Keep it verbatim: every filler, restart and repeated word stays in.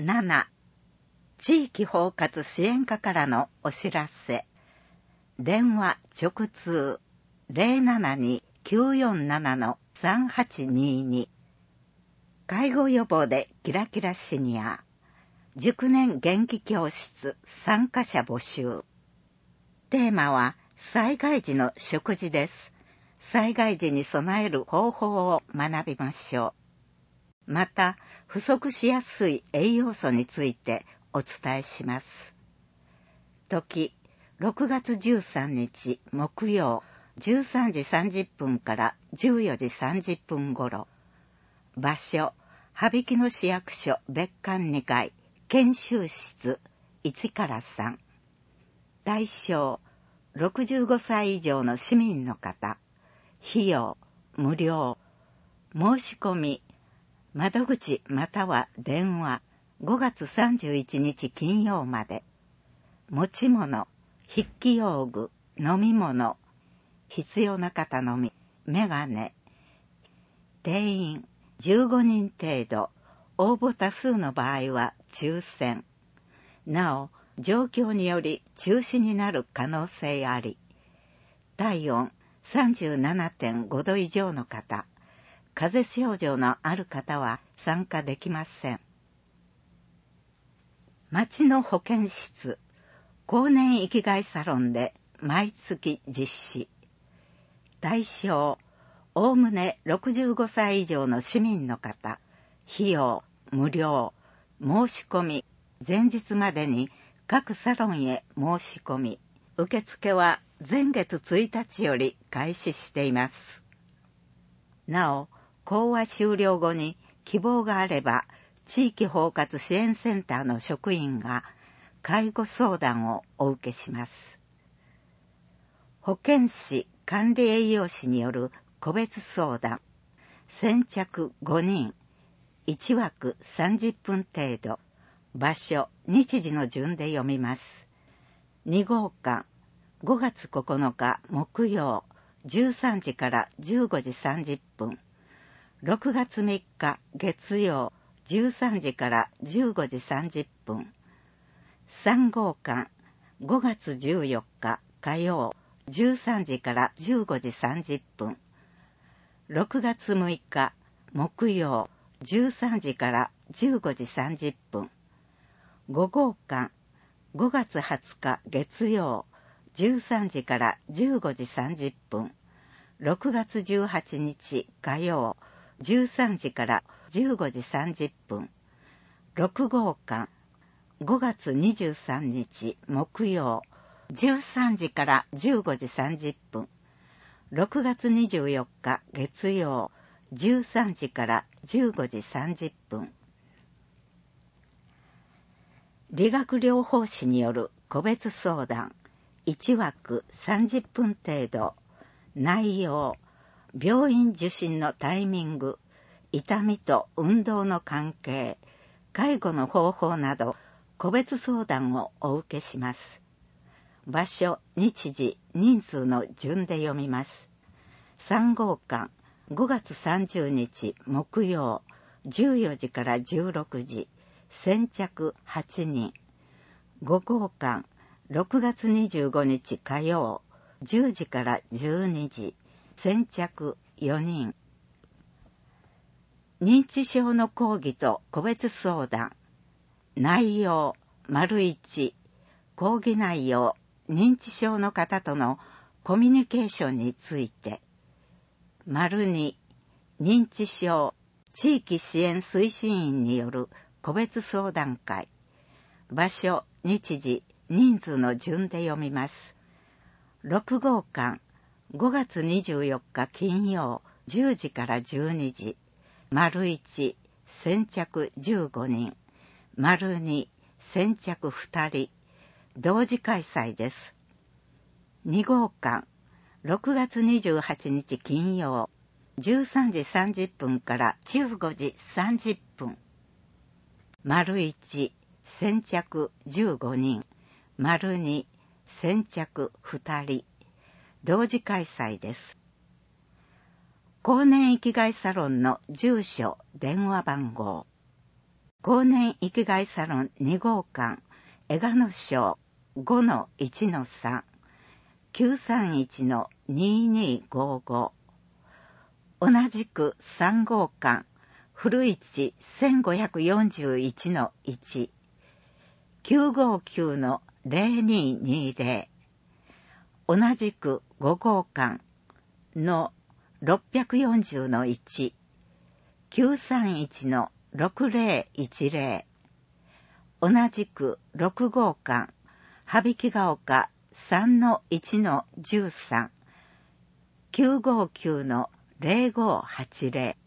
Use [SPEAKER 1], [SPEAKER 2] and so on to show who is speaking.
[SPEAKER 1] なな、地域包括支援課からのお知らせ。電話直通 ゼロななに きゅうよんなな さんはちにに。介護予防でキラキラシニア。熟年元気教室参加者募集。テーマは災害時の食事です。災害時に備える方法を学びましょう。また、不足しやすい栄養素についてお伝えします。時、ろくがつじゅうさんにち木曜じゅうさんじさんじゅっぷんからじゅうよじさんじゅっぷん頃。場所、羽曳野市役所別館にかい、研修室いちからさん。対象、ろくじゅうごさい以上の市民の方。費用、無料。申し込み、窓口または電話、ごがつさんじゅういちにち金曜まで。持ち物、筆記用具、飲み物。必要な方のみ、メガネ。定員、じゅうごにん程度。応募多数の場合は抽選。なお、状況により中止になる可能性あり。体温 さんじゅうななてんご 度以上の方、風邪症状のある方は参加できません。町の保健室、更年生きがいサロンで毎月実施。対象、おおむねろくじゅうごさい以上の市民の方。費用、無料。申し込み、前日までに各サロンへ申し込み。受付は前月ついたちより開始しています。なお、講話終了後に希望があれば、地域包括支援センターの職員が介護相談をお受けします。保健師管理栄養士による個別相談。先着ごにん。いちわくさんじゅっぷん程度。場所、日時の順で読みます。にごうかん、ごがつここのか木曜、じゅうさんじからじゅうごじさんじゅっぷん。ろくがつみっか月曜、じゅうさんじからじゅうごじさんじゅっぷん。さんごうかん、ごがつじゅうよっか火曜、じゅうさんじからじゅうごじさんじゅっぷん。ろくがつむいか木曜、じゅうさんじからじゅうごじさんじゅっぷん。ごごうかん、ごがつはつか月曜、じゅうさんじからじゅうごじさんじゅっぷん。ろくがつじゅうはちにち火曜、じゅうさんじからじゅうごじさんじゅっぷん。ろくごうかん、ごがつにじゅうさんにち木曜、じゅうさんじからじゅうごじさんじゅっぷん。ろくがつにじゅうよっか月曜、じゅうさんじからじゅうごじさんじゅっぷん。理学療法士による個別相談。いちわくさんじゅっぷん程度。内容、病院受診のタイミング、痛みと運動の関係、介護の方法など、個別相談をお受けします。場所、日時、人数の順で読みます。さんごうかん、ごがつさんじゅうにち木曜、じゅうよじからじゅうろくじ、先着はちにん。ごごうかん、ろくがつにじゅうごにち火曜、じゅうじからじゅうにじ、先着よにん。認知症の講義と個別相談。内容、丸いち、講義内容、認知症の方とのコミュニケーションについて。丸に、認知症、地域支援推進員による個別相談会。場所、日時、人数の順で読みます。ろくごうかん、ごがつにじゅうよっか金曜、じゅうじからじゅうにじ。丸いち、先着じゅうごにん。丸に、先着ふたり。同時開催です。にごうかん、ろくがつにじゅうはちにち金曜、じゅうさんじさんじゅっぷんからじゅうごじさんじゅっぷん。丸いち、先着じゅうごにん。丸に、先着ふたり。同時開催です。更年生きがいサロンの住所、電話番号。 後年生きがいサロンに号館、江賀野省 ごのいちのさん、きゅうさんいちのににごご。同じくさん号館、古市せんごひゃくよんじゅういちのいち、きゅうごきゅうのぜろににぜろ。同じくご号館のろっぴゃくよんじゅうのいち、きゅうさんいちのろくぜろいちぜろ。同じくろく号館、羽曳ヶ丘さんのいちのじゅうさん、きゅうごきゅうのぜろごはちぜろ。